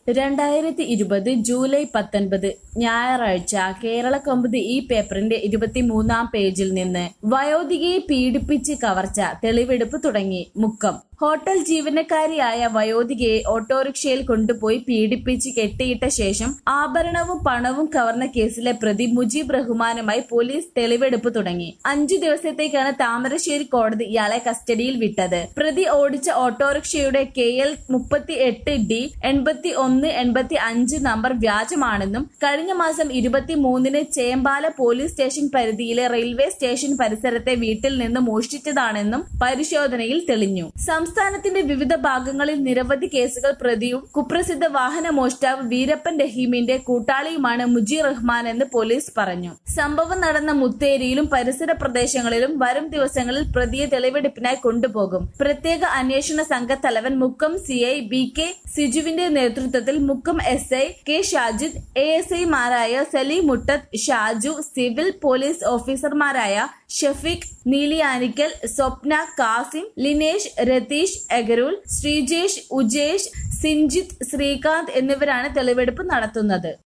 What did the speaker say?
2020 July 19 ഞായറാഴ്ച കേരളകൗമുദി ഈ പേപ്പറിന്റെ 23-ാം പേജിൽ നിന്ന് വയോധികയെ പീഡിപ്പിച്ച് കവർച്ച തെളിവെടുപ്പ് തുടങ്ങി. മുക്കം ഹോട്ടൽ ജീവനക്കാരിയായ വയോധികയെ ഓട്ടോറിക്ഷയിൽ കൊണ്ടുപോയി പീഡിപ്പിച്ച് കെട്ടിയിട്ട ശേഷം ആഭരണവും പണവും കവർന്ന കേസിലെ പ്രതി മുജീബ് റഹ്മാനുമായി പോലീസ് തെളിവെടുപ്പ് തുടങ്ങി. 5 ദിവസത്തേക്കാണ് താമരശ്ശേരി കോടതി ഇയാളെ കസ്റ്റഡിയിൽ വിട്ടത്. പ്രതി ഓടിച്ച ഓട്ടോറിക്ഷയുടെ KL 38D 8185 നമ്പർ വ്യാജമാണെന്നും കഴിഞ്ഞ മാസം 23-ന് ചേമ്പാല പോലീസ് സ്റ്റേഷൻ പരിധിയിലെ റെയിൽവേ സ്റ്റേഷൻ പരിസരത്തെ വീട്ടിൽ നിന്ന് മോഷ്ടിച്ചതാണെന്നും പരിശോധനയിൽ തെളിഞ്ഞു. സംസ്ഥാനത്തിന്റെ വിവിധ ഭാഗങ്ങളിൽ നിരവധി കേസുകൾ പ്രതിയും കുപ്രസിദ്ധ വാഹന മോഷ്ടാവ് വീരപ്പൻ റഹീമിന്റെ കൂട്ടാളിയുമാണ് മുജീബ് റഹ്മാൻ എന്ന് പോലീസ് പറഞ്ഞു. സംഭവം നടന്ന മുത്തേരിയിലും പരിസര പ്രദേശങ്ങളിലും വരും ദിവസങ്ങളിൽ പ്രതിയെ തെളിവെടുപ്പിനായി കൊണ്ടുപോകും. പ്രത്യേക അന്വേഷണ സംഘത്തലവൻ മുക്കം CI BK സിജുവിന്റെ നേതൃത്വത്തിൽ Mukkam SI K Shajid, ASI മാരായ സലീം മുട്ടത്ത്, ഷാജു, സിവിൽ പോലീസ് ഓഫീസർമാരായ ഷഫീഖ്, നീലിയാനിക്കൽ, സ്വപ്ന, കാസിം, ലിനേഷ്, രതീഷ്, എഗരൂൽ, ശ്രീജേഷ്, ഉജേഷ്, സിൻജിത്ത്, ശ്രീകാന്ത് എന്നിവരാണ് തെളിവെടുപ്പ് നടത്തുന്നത്.